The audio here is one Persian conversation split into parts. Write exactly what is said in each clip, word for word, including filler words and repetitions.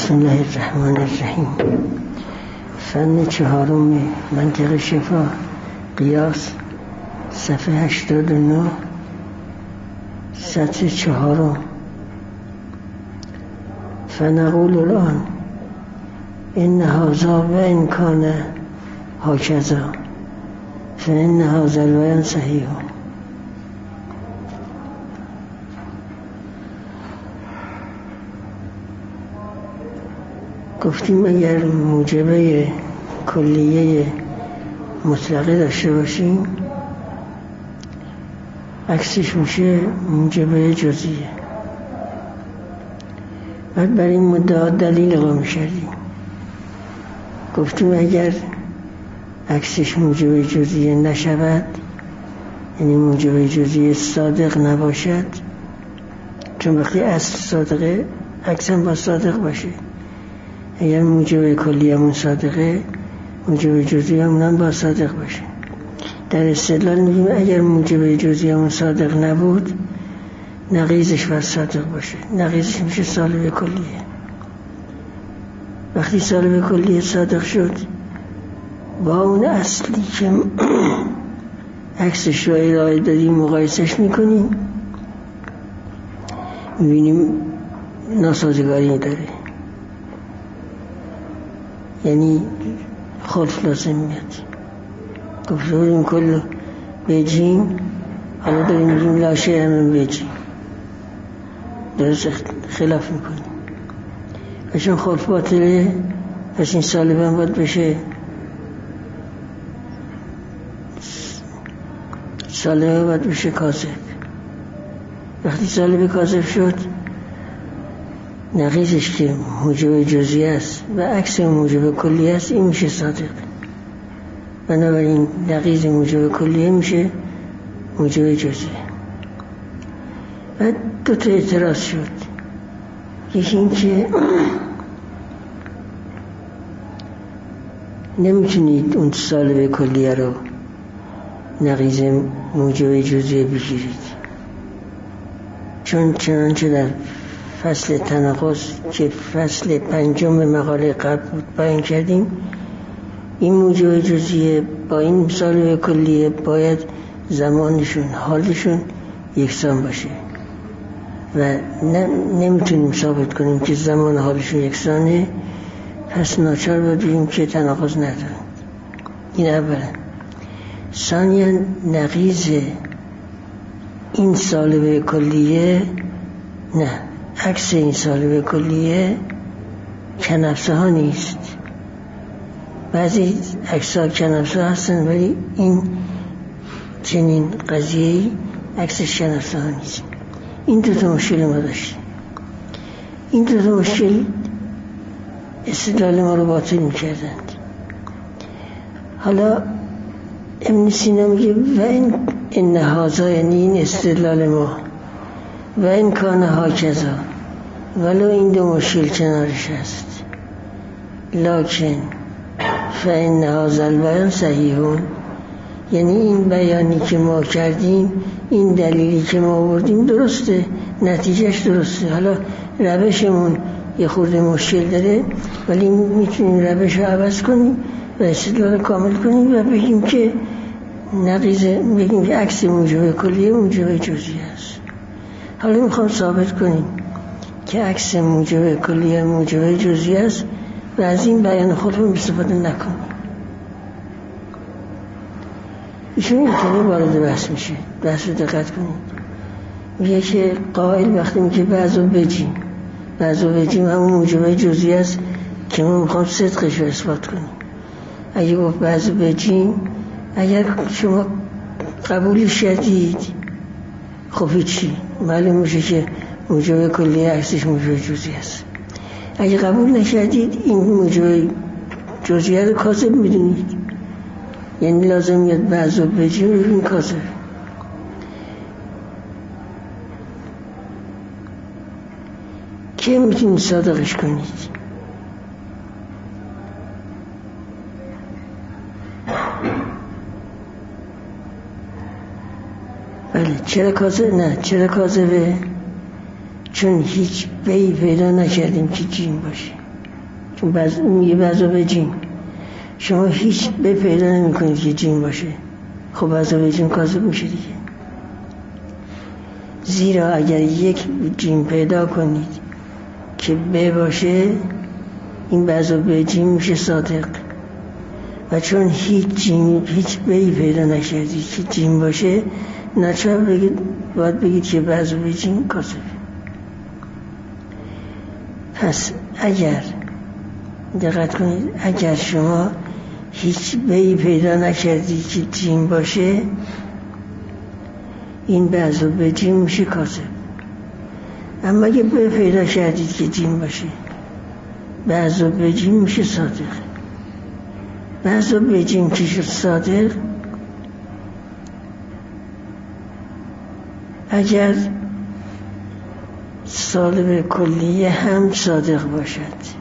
بسم الله الرحمن الرحیم. فن چهارم منطق شفا قیاس، صفحه هشتاد و نه، سطر چهارم. فنقول الان ان هذا و ان کان هکذا فان هذا البیان صحیح. گفتیم اگر موجبه کلیه مطلقه داشته باشیم عکسش میشه موجبه جزئیه. بعد برای این مدعا دلیل قائم کردیم. گفتیم اگر عکسش موجبه جزئیه نشود، یعنی موجبه جزئیه صادق نباشد، چون وقتی اصل صادقه عکس هم با صادق باشه. اگر موجب کلیه‌مون صادقه، موجب جزئیه‌مون هم با صادق باشه. در استدلال میگیم اگر موجب جزئیه‌مون صادق نبود، نقیضش باید صادق باشه. نقیضش میشه سالب کلیه. وقتی سالب کلیه صادق شد، با اون اصلی که عکسش رو ارائه دادیم مقایسش میکنیم، میبینیم ناسازگاری داره، یعنی خلف لازم میاد. گفته بودیم کل بجیم، حالا داریم میگیم لاشه همین بجیم، درست خلاف میکنیم. چون خلف باطله، پس این سالبا باید بشه سالبه باید بشه کاذب. وقتی سالبه کاذب شد، نقیضش که موجب جزئی است و عکس موجب کلی است، این میشه صادق. بنابراین نقیض موجب کلیه میشه موجب جزئی. بعد دو تا اعتراض شد. یکی این که نمیتونید اون سالب کلیه رو نقیض موجب جزئی بگیرید، چون چنانچه در فصل تناقض که فصل پنجم مقاله قبل بود بیان کردیم، این موجب جزئیه با این مثال کلیه باید زمانشون حالشون یکسان باشه و نمیتونیم ثابت کنیم که زمان حالشون یکسانه، پس ناچار بودیم که تناقض ندارن. این اولا. ثانیاً نقیض این سالب کلیه نه عکس این سالب کلیه کنفسه ها نیست. بعضی عکس ها کنفسه هستن ولی این چنین قضیه‌ای عکسش کنفسه ها نیست. این دو تا مشکل ما داشتیم. این دو تا مشکل استدلال ما رو باطل می‌کردند. حالا ابن سینا میگه و این این هذا، یعنی این استدلال ما، و این کان هاکذا، ولو این دو مشکل کنارش هست، لکن فإن هذا البیان صحیحون، یعنی این بیانی که ما کردیم، این دلیلی که ما آوردیم درسته، نتیجهش درسته. حالا روشمون یه خورده مشکل داره، ولی میتونیم روش رو عوض کنیم و استدلال کامل کنیم و بگیم که نقیض، بگیم که عکس موجب کلیه موجب جزئی است. حالا میخوام ثابت کنیم که عکس موجب کلیه موجب جزئی است و از این بیان خودمون استفاده نکنیم. ایشون اینطوری وارد بحث میشه. بحث رو دقت کنید. میگه که قائل وقتی میگه بعضو بجیم، بعضو بجیم همون موجب جزئی است که ما میخوام صدقش رو اثبات کنیم. اگه گفت بعضو بجیم، اگر شما قبول شدید، خب هیچی، معلوم میشه که موجب کلیه عکسش موجب جزئی است. اگه قبول نشدید، این موجب جزئی رو کاذب میدونید، یعنی لازم میاد بعضو بجیم این کاذب. که میتونید صادقش کنید؟ بله. چرا کاذب؟ نه چرا کاذبه؟ چون هیچ بی پیدا نکردیم که جیم باشه. چون بعض میگه بعضا به جیم شما هیچ به پیدا نمی کنید که جیم باشه، خب بعضا به جیم کاذب میشه دیگه. زیرا اگر یک جیم پیدا کنید که به باشه، این بعضا به جیم میشه صادق، و چون هیچ جیم هیچ بهی پیدا نشدید که جیم باشه، ناچار بگید باید بگید که بعضا به جیم کاذبه. پس اگر دقت کنید، اگر شما هیچ بهی پیدا نکردید که جیم باشه، این بعضا به جیم میشه کاذب. اما اگه به پیدا کردید که جیم باشه، بعضا به جیم میشه صادق. بعضا به جیم که شد صادق، اگر سالب کلیه هم صادق باشد،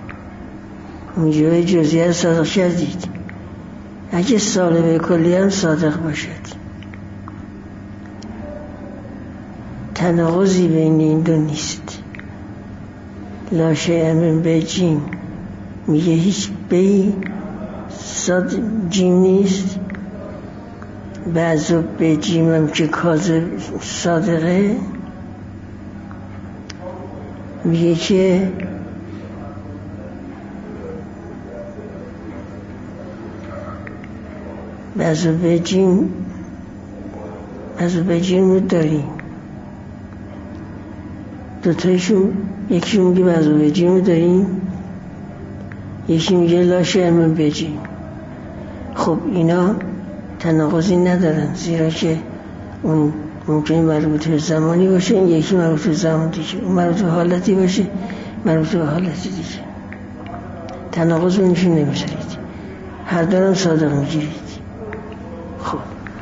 موجب جزئیه صادق کردید. اگه سالب کلیه هم صادق باشد، تناقضی بین این دو نیست. لا شیء من به جیم میگه هیچ بی صاد جیم نیست، بعضا به جیم هم که کاذب صادقه میگه که بعضا به جیم بعضا به جیم رو داریم. دوتایشون، یکی میگه بعضا به جیم رو داریم، یکی میگه لا شیء من به جیم. خب اینا تناقضی ندارن، زیرا که اون ممکنه مربوط به زمانی باشه، این یکی مربوط به زمان دیگه، اون مربوط به حالتی باشه، مربوط به حالتی دیگه. تناقض رو نشون نمیذارید، هر دارم صادق میگیرید. خب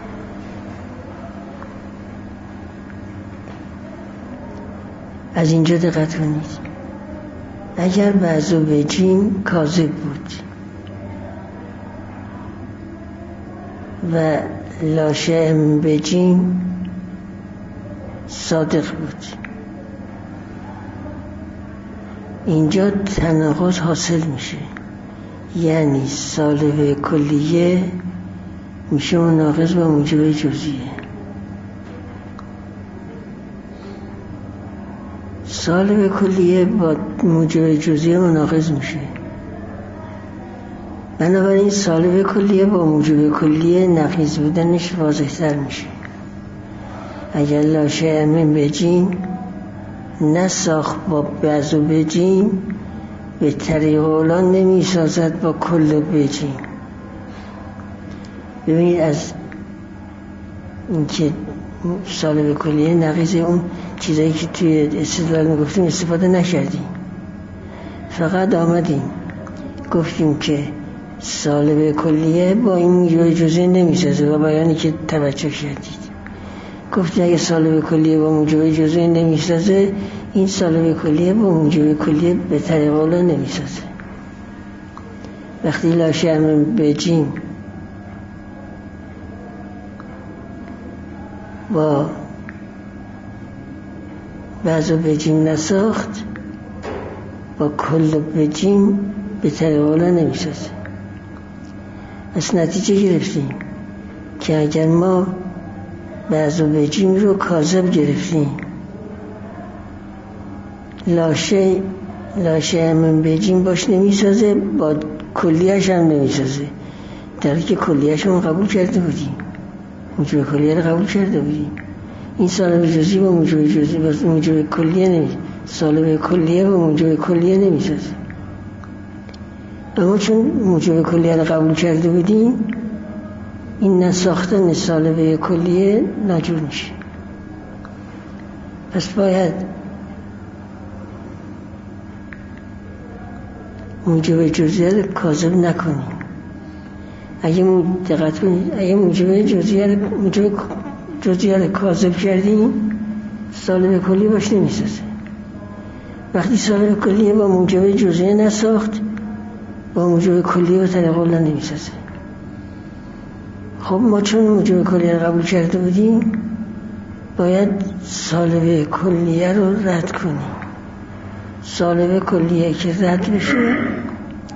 از اینجا دقت کنید، اگر بعضا به جیم کاذب بود و لا شیء من به جیم صادق بود، اینجا تناقض حاصل میشه، یعنی سالب کلیه میشه مناقض با موجب جزئیه. سالب کلیه با موجب جزئیه مناقض میشه، بنابراین سالب کلیه با موجب کلیه نقیض بودنش واضح تر میشه. اگر لا شیء من به جیم نساخت با بعضا به جیم، به طریق اولا نمی سازد با کل به جیم. ببینید از اینکه سالب کلیه نقیض اون چیزایی که توی استدلال میگفتیم استفاده نکردیم، فقط آمدیم گفتیم که سالب کلیه با این موجب جزئیه نمیسازه و بیانی که توجه کردید گفتیم اگه سالب کلیه با موجب جزئیه نمیسازه، این سالب کلیه با موجب کلیه به طریق اولا نمیسازه. وقتی لا شیء من به جیم با بعضا به جیم نساخت، با کل به جیم به طریق اولا نمیسازه. از نتیجه گرفتیم که اگر ما بعضا به جیم رو کاذب گرفتیم، لا شیء لا شیء من به جیم باش نمیسازه، با کلیه‌اش هم نمیسازه، در حالی که کلیه‌اش رو قبول کرده بودیم، موجب کلیه رو قبول کرده بودیم. این سالب جزئی با موجب جزئی با موجب کلیه نمیشه، سالب کلیه با موجب کلیه نمیسازه. اما چون موجب کلیه رو قبول کرده بودیم، این نساختن سالب کلیه ناجور میشه. پس باید موجب جزئی رو کاذب نکنیم. اگه دقت کنید، اگه موجب جزئی رو موجب جزئی رو کاذب کردیم، سالب کلیه باش نمیسازه. وقتی سالب کلیه با موجب جزئی نساخت، با موجب کلیه به طریق اولا نمیسازه. خب ما چون موجب کلیه رو قبول کرده بودیم، باید سالب کلیه رو رد کنیم. سالب کلیه که رد بشه،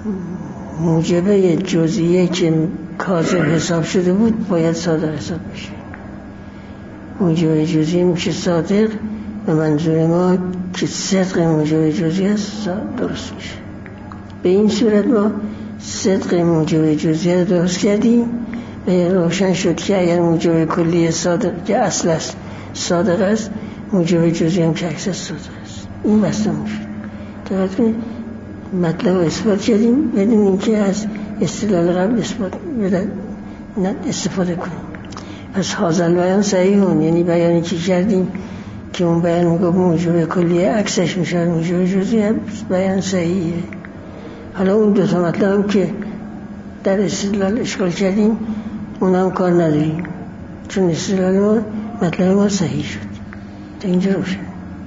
موجبه جزئیه که کاذب حساب شده بود باید صادق حساب بشه. موجبه جزئیه میشه صادق، به منظور ما که صدق موجبه جزئیه است درست میشه. به این صورت ما صدق موجبه جزئیه رو درست کردیم و روشن شد که اگر موجبه کلی صادق که اصل است صادق است، موجبه جزئیه هم که عکس صادق است. این بسته میشه. توجه کنید مطلب رو اثبات کردیم بدون اینکه از استدلال قبل اثبات استفاده کنیم. پس حاصل بیان صحیح هون، یعنی بیانی که کردیم که اون بیان میگه موجب کلیه عکسش میشه موجب جزئی، بیان صحیحه. حالا اون دو تا مطلب هم که در استدلال اشکال کردیم اون هم کار نداریم، چون استدلال ما مطلب ما صحیح شد. تا اینجا روشن.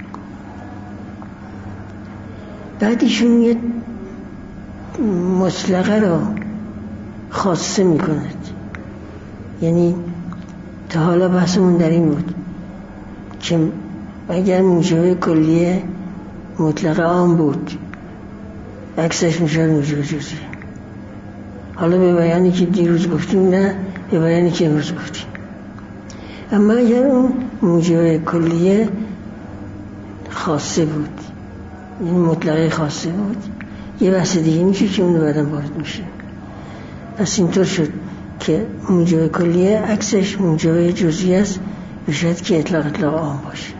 بعدیشون یه مطلقه رو خاصه می کند. یعنی تا حالا بحثمون در این بود که اگر موجبه کلیه مطلقه عام بود عکسش میشه موجبه جزئی. حالا به بیانی که دیروز گفتیم نه به بیانی که امروز گفتیم. اما اگر اون موجبه کلیه خاصه بود، این مطلقه خاصه بود، یه بحث دیگه میشه که اون بعداً وارد میشه. پس اینطور شد که موجب کلیه عکسش موجب جزئی است، بشاید که اطلاق اطلاق عام باشه.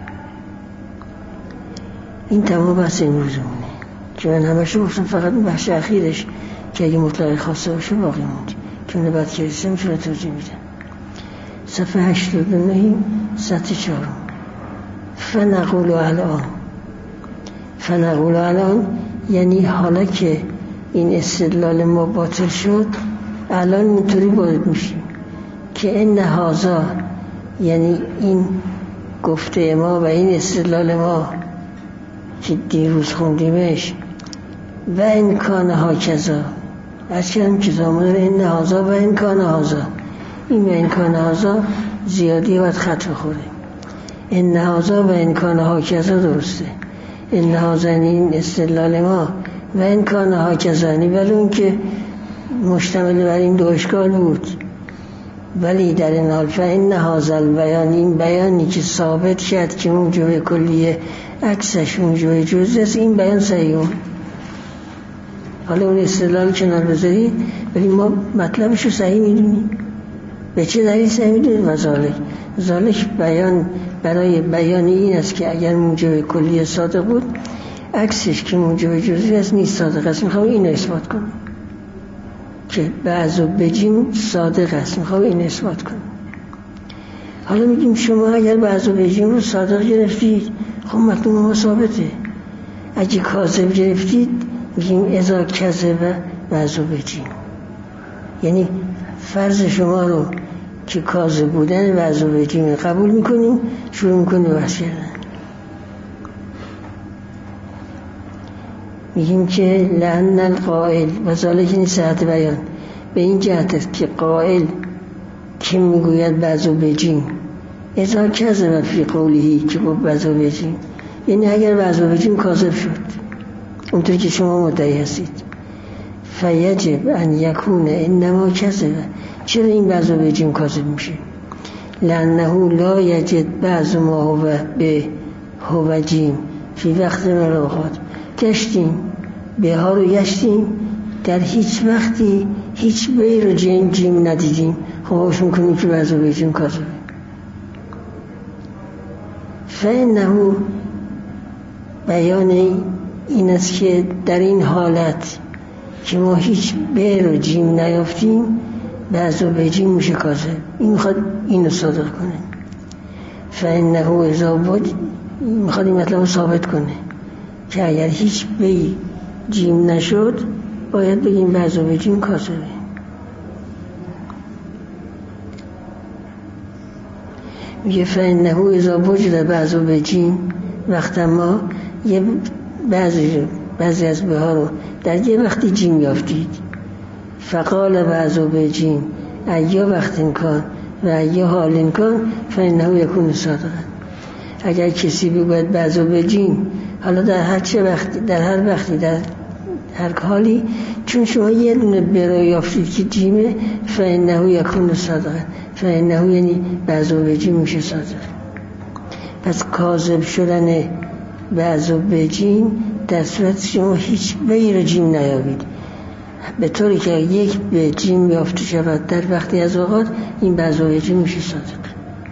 این تمام بحث امروزمونه که من همشو گفتم، فقط این بحث اخیرش که اگه مطلقه خاصه باشه باقی موند که اون بعد که رسیم شده توضیح میدم. صفحه هشتاد و نه سطح چهارم. فنقول الان فنقول الان یعنی حالا که این استدلال ما باطل شد الان اینطوری وارد میشیم که این هذا یعنی این گفته ما و این استدلال ما که دیروز خوندیمش و این کان ها کذا از که هم کذا مدر این هذا و این کان هذا، این و این کان هذا زیادی باید خط بخوره. این هذا و این کان ها کذا درسته. این هذا این استدلال ما و این کان ها کذا، ولی اون که مشتمل بر این دو اشکال بود، ولی در این حال فإن هذا البیان این بیانی که ثابت کرد که موجب کلیه عکسش موجب جزئی است، این بیان صحیح. حالا اون استدلال کنار بذارید ولی ما مطلبش رو صحیح میدونیم. به چه دلیل صحیح میدونیم؟ و ذالک ذالک بیان برای بیان این است که اگر موجب کلیه صادق بود عکسش که موجب جزئی است نیست صادق است. میخوام این رو اثبات کنم که بعض و بجیم صادق است. میخوام این اثبات کنم. حالا میگیم شما اگر بعض و بجیم رو صادق گرفتید خب مطلوب ما ثابته. اگه کاذب گرفتید میگیم اذا کذب بعض و بجیم، یعنی فرض شما رو که کاذب بودن بعض و بجیم قبول میکنیم، شروع میکنیم بحث کردن. میگیم که لعن القائل و ذالک این صحت بیان به این جهت است که قائل که میگوید بعض و بجیم اذا کذب فی قوله که گفت بعض و بجیم، یعنی اگر بعض و بجیم کاذب شد اونطور که شما مدعی هستید، فیجب ان یکون انما کذب، چرا این بعض و بجیم کاذب میشه؟ لانه لا یجد بعض ما هو به هو جیم فی وقت ملاقات. گشتیم به ها رو گشتیم در هیچ وقتی هیچ بی رو جیم جیم ندیدیم. خب باش میکنیم که بعض و بجیم کاذبه. فإنه بیان این است که در این حالت که ما هیچ بی رو جیم نیافتیم بعض و بجیم میشه کاذب. این میخواد اینو صادق کنه. فإنه اذا بود میخواد این مطلب رو ثابت کنه که اگر هیچ بی جیم نشد باید بگیم بعض و بجیم کاذبه. میگه فإنه اذا وجد بعض و بجیم، وقت ما یه بعضی بعضی از بها رو در یه وقتی جیم یافتید، فقال بعض و بجیم ایا وقت انکان و ایا حال انکان فإنه یکون صادقا. اگر کسی بگوید بعض و بجیم، حالا در هر چه وقتی در هر وقتی در هر حالی چون شما یه دونه ب رو یافتید که جیمه فانه یکون صادقا، فانه یعنی بعضو به جیم میشه صادق. پس کاذب شدن بعضو به جیم در صورت شما هیچ بی رو جیم نیابید، به طوری که یک به جیم یافته شود در وقتی از اوقات این بعضو به جیم میشه صادق.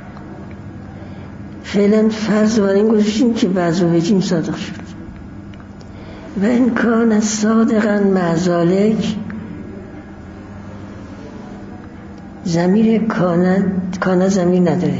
فعلا فرض بر این گذاشتیم که بعضو به جیم صادق شد. و این کان صادقا مع ذالک، ضمیر کان کان ضمیر نداره،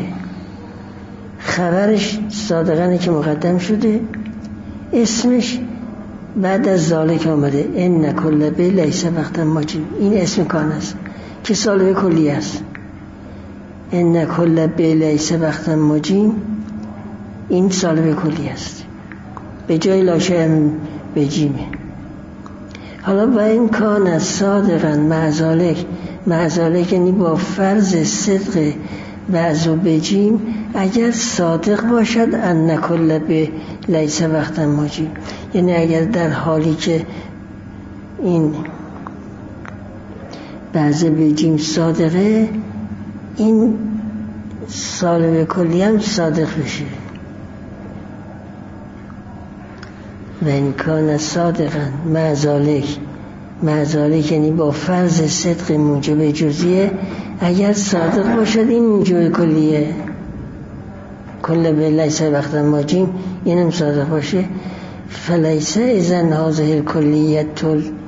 خبرش صادقانه که مقدم شده، اسمش بعد از ذالک آمده، ان کل به لیس وقتا ماجی، این اسم کان است که سالبه کلی است. ان کل به لیس وقتا ماجی این سالبه کلی است، به جای لاشه به جیمه. حالا و این کان صادقا مع ذالک، مع ذالک یعنی با فرض صدق بعضو به جیم، اگر صادق باشد ان کل به لیس وقتا ماجی، یعنی اگر در حالی که این بعضو به جیم صادقه، این سالب کلی هم صادق بشه. و این کان صادقا مع ذالک، مع ذالک یعنی با فرض صدق موجب جزئیه، اگر صادق باشد این موجب کلیه، کل به لیس وقتا ماجیم اینم صادق باشه، فلیس اذن هذه الکلیت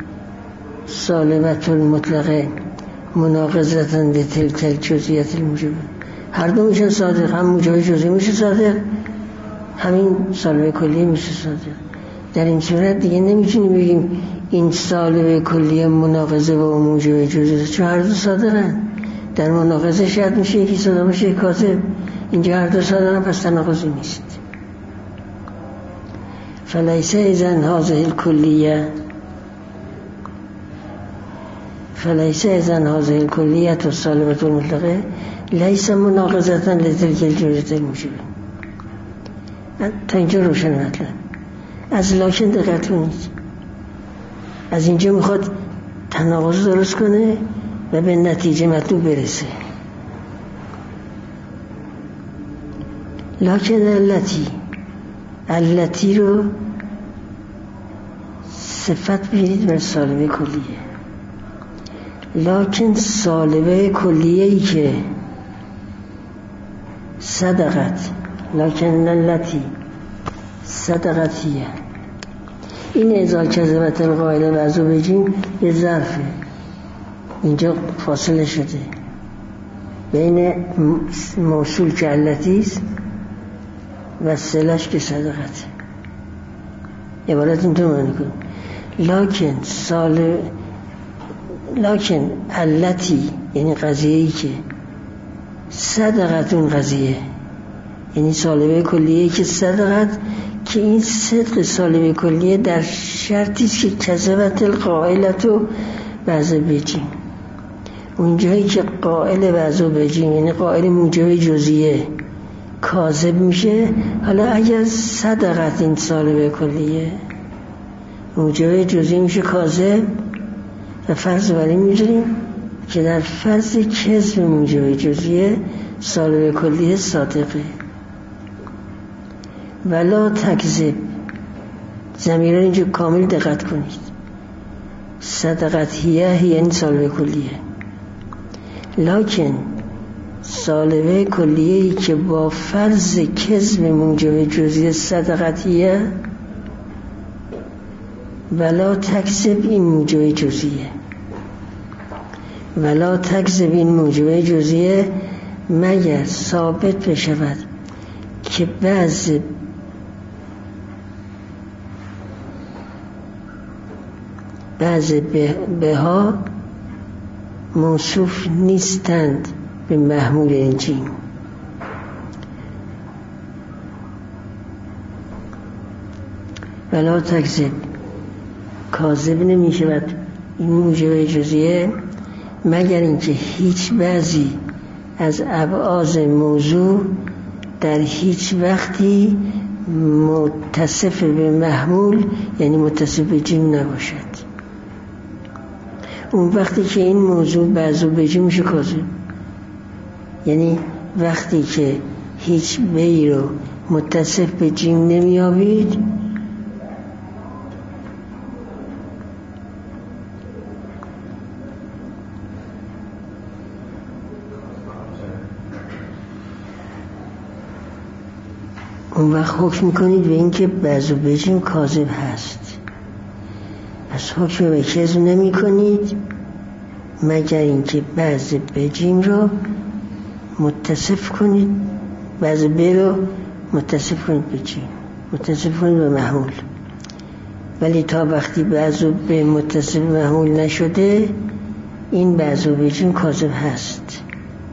سالبت المطلقه مناقضتا لتلک الجزئیت الموجبه. هر دو میشن صادق، هم موجب جزئی میشه صادق، همین سالب کلیه میشه صادق. در این صورت دیگه نمیتونیم بگیم این سالب کلیه مناقضه با موجب جزئی، چون هر دو صادقن. در مناقضه شرط میشه یکی صادق باشه یکی کاذب، اینجا هر دو صادقن، پس تناقضی نیست. فلیس اذن هذه الکلیه فلیس اذن هذه الکلیه السالبه المطلقه لیس مناقضه لتلک الجزئیه الموجبه. تا اینجا روشن مطلب. از لاکن دقت کنید، از اینجا میخواد تناقض درست کنه و به نتیجه مطلوب برسه. لاکن علتی، علتی رو صفت بگیرید بر سالبه کلیه. لاکن سالبه کلیه ای که صدقت، لاکن علتی صدقتیه، این ازا کذبت القائل بعضو بجیم یه ظرفه، اینجا فاصله شده بین موصول که علتیست و صلش که صدقت. عبارت اینطور معنی کن لکن سال لکن علتی یعنی قضیه‌ای که صدقت اون قضیه، یعنی سالبه کلیه که صدقت، که این صدق سالبه کلیه در شرطیست که کذبت القائلتو بعضو بجیم، اونجایی که قائل بعضو بجیم یعنی قائل موجب جزئیه کاذب میشه. حالا اگر صدقت این سالبه کلیه موجب جزئی میشه کاذب، و فرض بر این میذاریم که در فرض کذب موجب جزئیه سالبه کلیه صادقه. ولا تکذب، ضمیران اینجا کامل دقت کنید، صدقتیه یعنی سالبه کلیه، لکن سالبه کلیه‌ای که با فرض کذب موجب جزئی صدقتیه، ولا تکذب این موجب جزئیه، ولا تکذب این موجب جزئیه مگر ثابت بشود که بعض بعض به, به ها موصوف نیستند به محمول انجیم. ولا تکذب کاذب نمی شود این موجب جزئیه مگر اینکه هیچ بعضی از ابعاض موضوع در هیچ وقتی متصف به محمول یعنی متصف به جیم نباشد. اون وقتی که این موضوع بعضو بجی میشه کاذب. یعنی وقتی که هیچ بی رو متصف به جیم نمیابید، اون وقت حکم میکنید به این که بعضو بجیم کاذب هست. پس حکم به کذب نمی کنید مگر اینکه بعض بجیم رو متصف کنید، بعض ب رو متصف کنید به جیم، متصف کنید به محمول. ولی تا وقتی بعض به متصف محمول نشده، این بعض به جیم کاذب هست.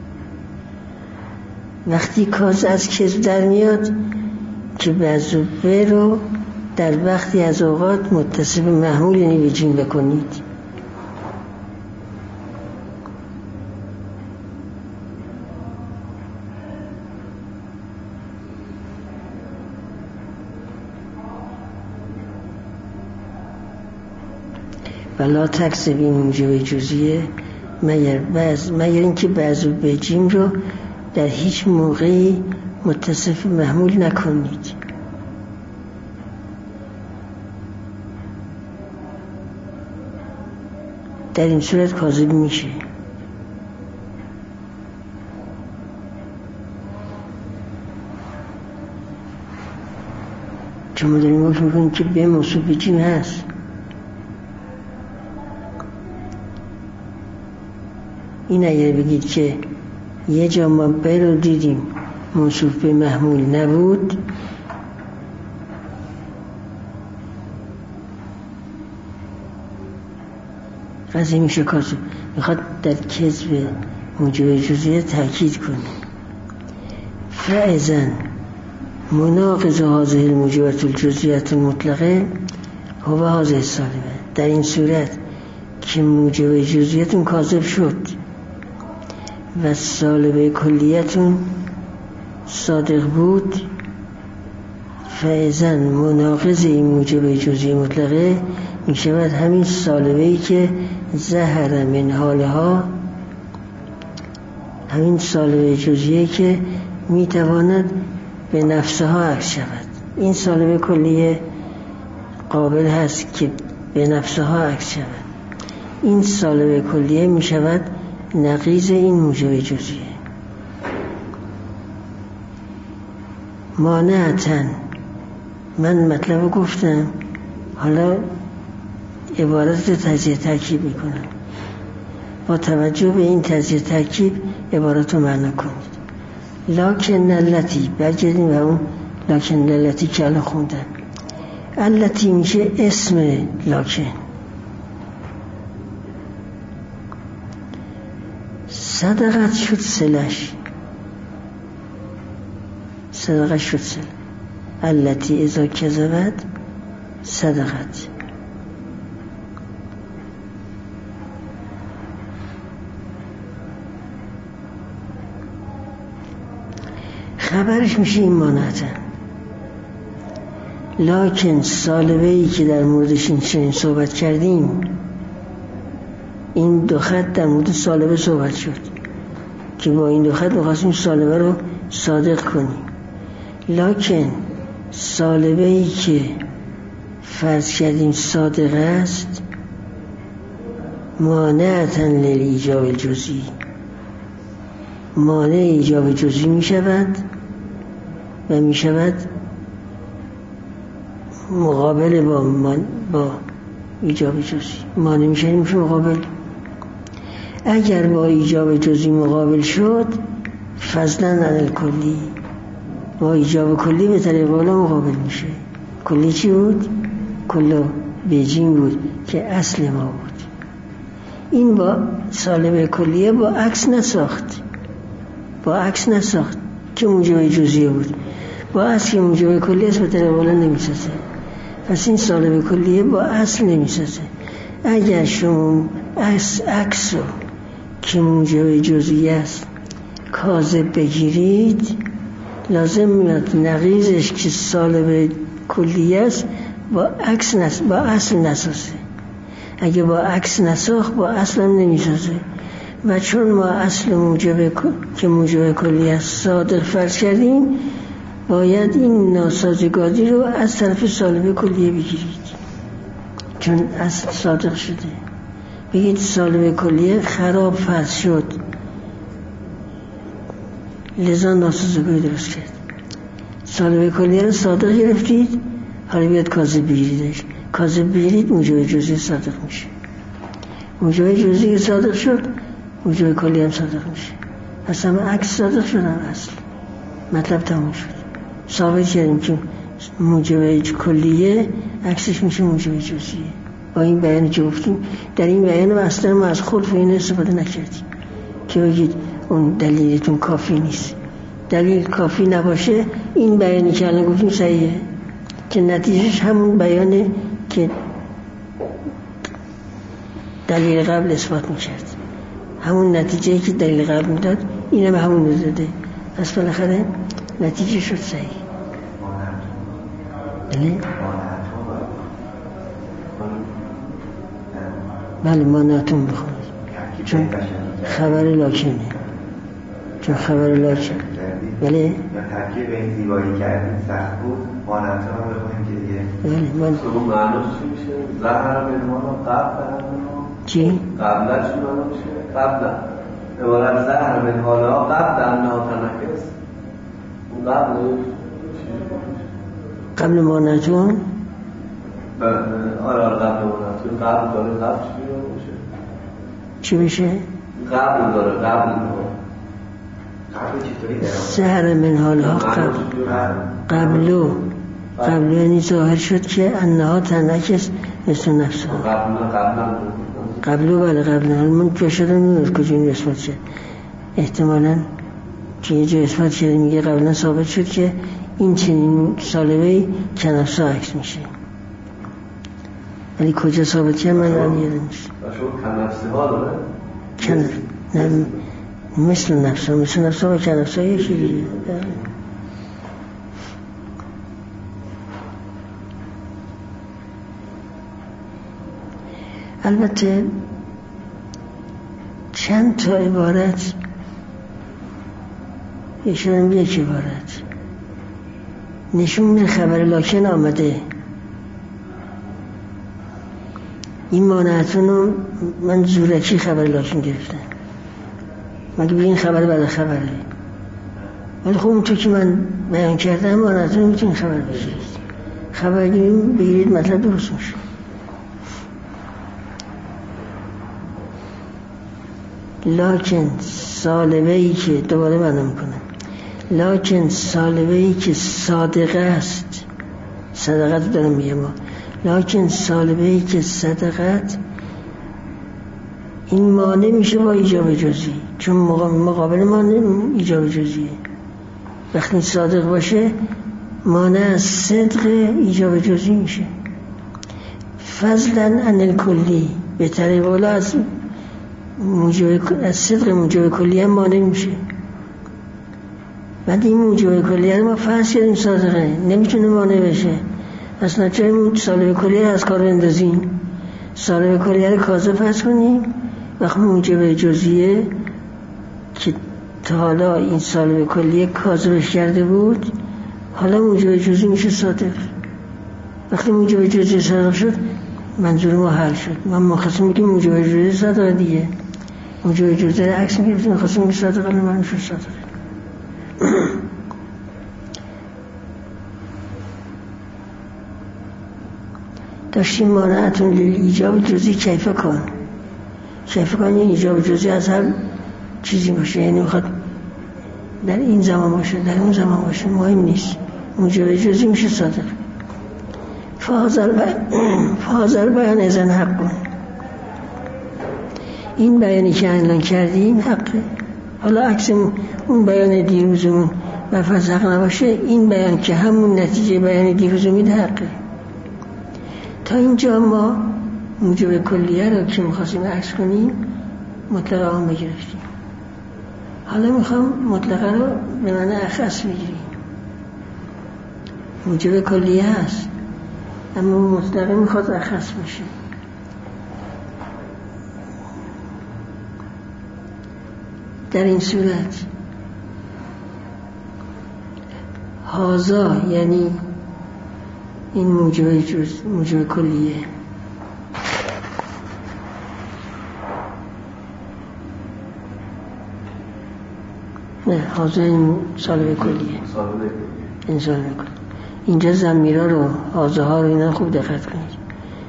وقتی کاذب از کذب در میاد که بعض ب رو در وقتی از اوقات متصف محمول یعنی به جیم بکنید. ولا تکذبین موجب جزیه مگر بعض مگر اینکه بعض به جیم رو در هیچ موقعی متصف محمول نکنید. در این صورت کاذب میشه. چون ما داریم حکم میکنیم که به موصوف به جیم هست. این اگر بگید که یه جا ما به رو دیدیم موصوف به محمول نبود، قضیه میشه کاذب. میخواد در کذب موجب جزیه تاکید کنه. فاذن مناقض هذه الموجبات الجزئیات المطلقه هو هذه السالبه. در این صورت که موجب جزئیاتون کاذب شد و سالبه کلیتون صادق بود، فاذن مناقض این موجب جزئی مطلقه می شود همین سالبه‌ای که ظهر من حالها، همین سالبه جزئیه که می تواند به نفسها عکس شود. این سالبه کلیه قابل هست که به نفسها عکس شود. این سالبه کلیه می شود نقیض این موجب جزئیه. مانعتن، من مطلب گفتم، حالا عبارت تجزیه ترکیب میکنم. با توجه به این تجزیه ترکیب عبارت رو معنا کنید. لکن التی، برگردیم به اون لکن التی که الان خوندم. التی میشه اسم لکن. صدقت شد سلش، صدقت شد سل. التی اذا کذبت صدقت. خبرش میشه این مانعتن. لکن سالبه‌ای که در موردش این چنین صحبت کردیم، این دو خط در مورد سالبه صحبت شد که با این دو خط می‌خواستیم سالبه رو صادق کنیم. لکن سالبه‌ای که فرض کردیم صادق است، مانعتن للایجاب الجزئی، مانع ایجاب جزئی می شود و می شود مقابل با من با ایجاب جزئی. مانع می شود میشه مقابل. اگر با ایجاب جزئی مقابل شد، فضلا عن الکلی، با ایجاب کلی به طریق اولا مقابل میشه. کلی چی بود؟ کلا بیجین بود که اصل ما بود. این با سالبه کلیه با عکس نساخت، با عکس نساخت که موجب جزئیه بود. با اصل که موجب کلیه است به طریق اولا نمیسازه. پس این سالبه کلیه با اصل نمیسازه. اگر شما عکس رو که موجب جزئیه است کاذب بگیرید، لازم میاد نقیضش که سالب کلیه است با عکس نس با اصل نسازه. اگه با عکس نساخت با اصل هم نمیسازه. و چون ما اصل موجب که موجب کلی است صادق فرض کردیم، باید این ناسازگاری رو از طرف سالب کلیه بگیرید، چون اصل صادق شده. بگید سالب کلیه خراب فرض شد، لذا ناسازگاری درست کرد. سالب کلیه رو صادق گرفتید، حالا بیاد کاذب بگیریدش. کاذب بگیرید موجب جزئی صادق میشه. موجب جزئی که صادق شد موجب کلیه هم صادق میشه. پس هم عکس صادق شدن اصل. مطلب تموم شد. ثابت کردیم که موجب کلیه عکسش میشه موجب جزئیه. با این بیان که گفتیم، در این بیان اصلا ما از خلف این استفاده نکردیم که بگید اون دلیلتون کافی نیست. دلیل کافی نباشه این بیانی که الان گفتیم صحیحه، که نتیجهش همون بیانه که دلیل قبل اثبات میکرد، همون نتیجه که دلیل قبل میداد اینم همون رو داده. پس بالاخره نتیجه شد صحیح. بله بله مانعتون بخونید، چون خبر لاکنه، چون خبر لاکن. بله ترکیب این زیبایی کردیم سخت بود. مانعتون هم بخونیم که دیگه بله من اون معنوش چی میشه؟ زهر به ما قبل چی؟ قبلش معنی میشه؟ قبل عبارت زهر به حالا قبل انها تنکس. اون قبل قبل مانعتون؟ آره آره قبل مانعتون. قبل داره قبل چی میشه؟ چی میشه؟ قبل داره قبل سهر من حالها قبل قبلو قبلو یعنی ظاهر شد که انها تنکس مثل نفسه. قبلو بله قبلو من جاشده نمید کجا این اثبات شد. احتمالا که یه جا اثبات شد میگه قبلا ثابت شد که این چنین سالبهی که نفسه عکس میشه، ولی کجا ثابت کرد من هم یادم نیست. کنفسه ها داره؟ کنف نه مثل نفسه مثل نفسه و کنفسه یکی دیگه. البته چند تا عبارت ایشون یک عبارت نشون میده خبر لاکن آمده. این مانعتون رو من زورکی خبر لاکن گرفتم، مگه به این خبر بعد خبره، ولی خب اونطور که من بیان کردم مانعتون رو میتونید خبر بگیرید. خبر بگیرید مطلب درست میشه. لکن سالبه ای که دوباره بنا میکنم، لکن سالبه ای که صادقه است، صدقت دارم میگم، لکن سالبه ای که صدقت این مانع میشه با ایجاب جزئی، چون مقابل مانع ایجاب جزئیه. وقتی صادق باشه مانع از صدق ایجاب جزئی میشه. فضلا عن الکلی، به طریق اولا از موجب از صدق موجب کلی هم مانع میشه. بعد این موجب کلی هم ما فرض کردیم صادقه، نمیتونه مانع بشه. پس نتیجه سالب کلی از کار اندازیم، سالب کلی رو کاذب فرض کنیم. وقت موجب جزئیه که تا حالا این سالب کلی کاذبش کرده بود، حالا موجب جزئی میشه صادق. وقتی موجب جزئی صادق شد منظور ما حل شد. من مخصوص میگیم موجب جزئی صادق دیگه، موجب جزئی عکس میگیم مخصوص میگیم صادق، الان من شد صادق. داشتیم مانعتون ایجاب جزئی کیف کن. کیف کن این ایجاب جزئی از هر چیزی باشه، یعنی میخواد در این زمان باشه در اون زمان باشه مهم نیست، موجب جزئی میشه صادق. فاضل بیان ازن حق کن. این بیانی که اعلان کردیم حقه. حالا عکس اون بیان دیروزمون و فرض حق نباشه، این بیان که همون نتیجه بیان دیروز میده حقه. تا اینجا ما موجب کلیه رو که میخواستیم عکس کنیم مطلقه هم بگرفتیم. حالا میخوام مطلقه رو به معنی اخص بگیریم. موجب کلیه هست اما مطلقه میخواد اخص باشه. در این صورت هازا یعنی این موجب جز موجب کلیه نه هازا این سالبه کلیه این سالبه کلیه اینجا ضمیرها رو هازا ها رو اینا خوب دقت کنید.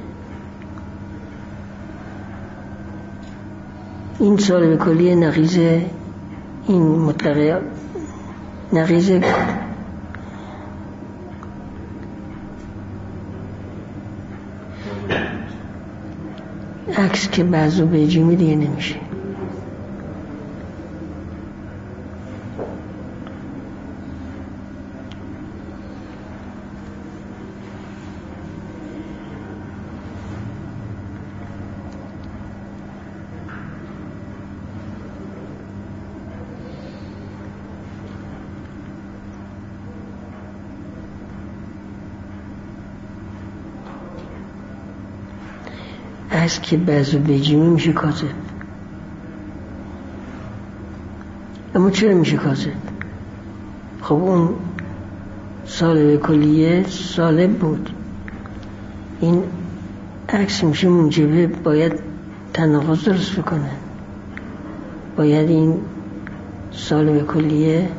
این سالبه کلیه نقیض این مطلقه نقیض عکس که بعضو به جیمی دیگه نمیشه. عکس که بعضو به جیمی میشه کاذب. اما چرا میشه کاذب؟ خب اون سالب کلیه سالب بود، این عکس میشه موجبه، باید تناقض درست بکنه، باید این سالب کلیه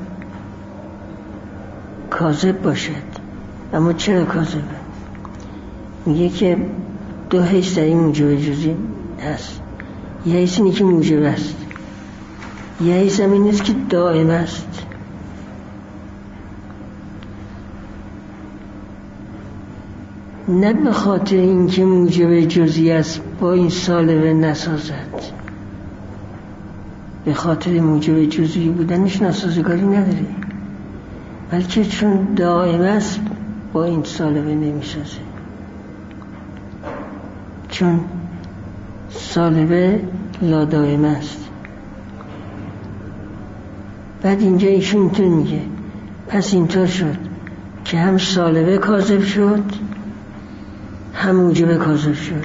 کاذب باشد. اما چرا کاذبه؟ میگه که دو حیث در این موجب جزئی هست. یه حیث اینه که موجب است، یه حیث هم این نیست که دائم است. نه به خاطر این که موجب جزئی است با این سالبه نسازد، به خاطر موجب جزئی بودنش ناسازگاری نداره، بلکه چون دائم است با این سالبه نمیسازه، چون سالبه لادائم است. بعد اینجا ایشون اینطور میگه پس اینطور شد که هم سالبه کاذب شد هم موجب کاذب شد.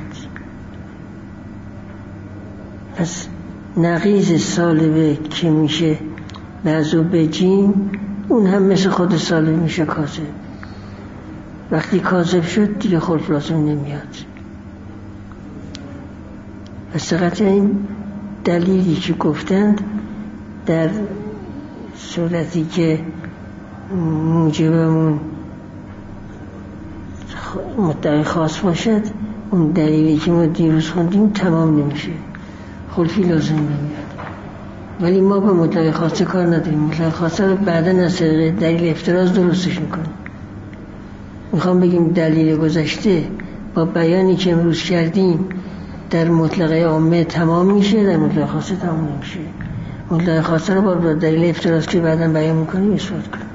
پس نقیض سالبه که میشه بعضو به جیم، اون هم مثل خود سالبه میشه کاذب. وقتی کاذب شد دیگه خلف لازم نمیاد. پس دقیقا این دلیلی که گفتند در صورتی که موجبمون مدعی خاص باشد، اون دلیلی که ما دیروز خوندیم تمام نمیشه، خلفی لازم نمیاد. ولی ما به مدعی خاصه کار نداریم، مدعی خاصه رو بعدا از طریق دلیل افتراض درستش میکنیم. میخوام بگیم دلیل گذشته با بیانی که امروز کردیم در مطلقه عامه تمام میشه، در مطلقه خاصه تمام نمیشه. مطلقه خاصه رو با دلیل افتراض که بعدا بیان میکنیم اثبات کنیم.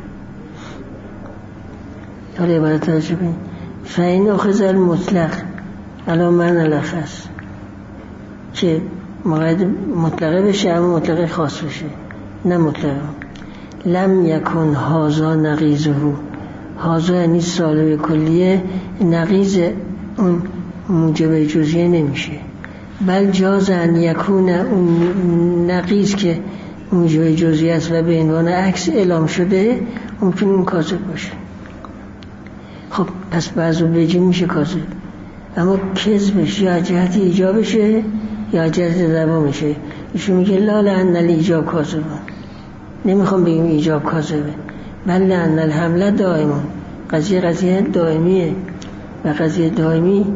حالا عبارت توجه کنیم. فإن أخذ المطلق علی معنی الأخص، که مقید مطلقه بشه اما مطلقه خاص بشه، نه مطلقه. لم یکن هازا نقیضه، هازا یعنی سالب کلیه نقیض اون موجب جزئیه نمیشه، بل جاز ان یکون اون نقیض که موجب جزئیه است و به عنوان عکس اعلام شده ممکن اون کاذب باشه. خب پس بعضو بجی میشه کاذب، اما کذبش یا جهت ایجابشه یا جهت دوامشه. ایشون میگه لا لأن الایجاب کاذبه، نمیخوام بگیم ایجاب کاذبه، بل لأن الحمله دائمون، قضیه قضیه دائمیه و قضیه دائمی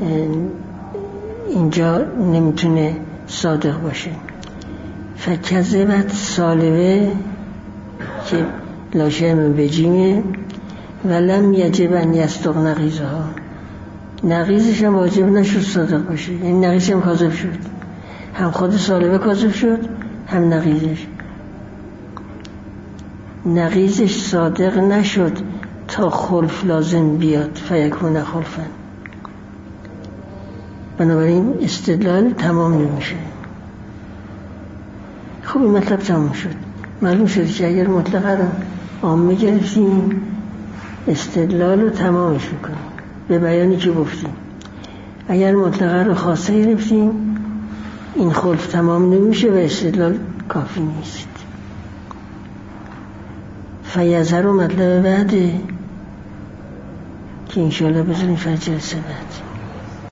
اینجا نمیتونه صادق باشه. فکذبت سالبه که لاشم بجیمه و لم یجب ان یصدق نقیضها، نقیضش هم واجب نشد صادق باشه، یعنی نقیضش هم کاذب شد، هم خود سالبه کاذب شد هم نقیضش. نقیضش صادق نشد تا خلف لازم بیاد فیکون خلفا، بنابراین استدلال تمام نمیشه. خب این مطلب تمام شد. معلوم شد که اگر مطلقه رو عامه گرفتیم استدلال رو تمامش میکنیم به بیانی که گفتیم. اگر مطلقه رو خاصه گرفتیم این خلف تمام نمیشه و استدلال کافی نیست. فیظهر و مطلب بعده که انشاءالله بذاریم فجر جلسه بعد.